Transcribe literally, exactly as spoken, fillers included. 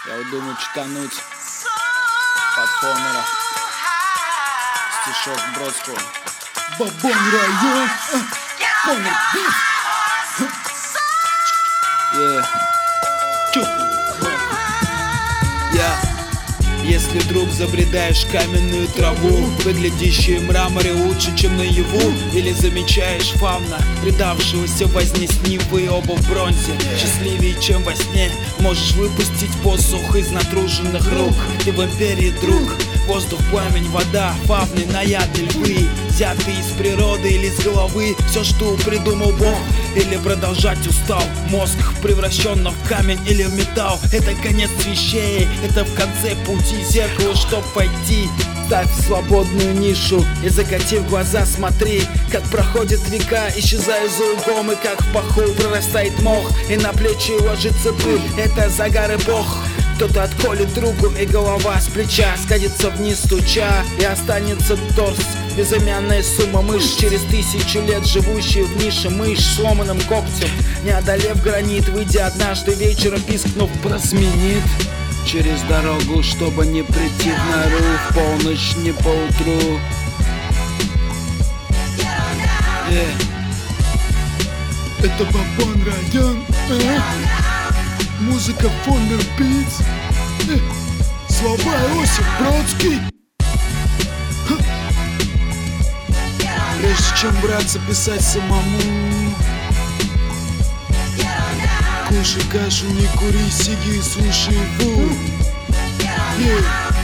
Я вот думаю читануть под Хонора стишок Бродского. Бабон район, Хонор бит. Yeah. Я Если вдруг забредаешь в каменную траву, выглядящую в мраморе лучше, чем наяву, или замечаешь фавна, предавшегося возне с Нивы, оба в бронзе, счастливее, чем во сне, можешь выпустить посох из натруженных рук. Ты в империи, друг, воздух, пламень, вода, фавны, наяды, львы, взятые из природы или с головы, все, что придумал Бог, или продолжать устал мозг, превращенно в камень или в металл. Это конец вещей, это в конце пути зеркало, чтоб пойти. Ставь свободную нишу и, закатив глаза, смотри, как проходит века, исчезая за углом, и как в паху прорастает мох, и на плечи ложится пыль. Это загар и Бог. Кто-то отколет руку, и голова с плеча скатится вниз, стуча, и останется торс. Безымянная сумма мышь, через тысячу лет живущая в нише мышь с сломанным когтем, не одолев гранит, выйдя однажды вечером, пискнув, просменит через дорогу, чтобы не прийти в нору в полночь, не поутру. Yeah. Это Бабон район, э? Музыка Хонор бит, э? Слова Иосиф Бродский. Ха. Прежде чем браться писать самому, кушай кашу, не кури, сиги, слушай ву. Yeah.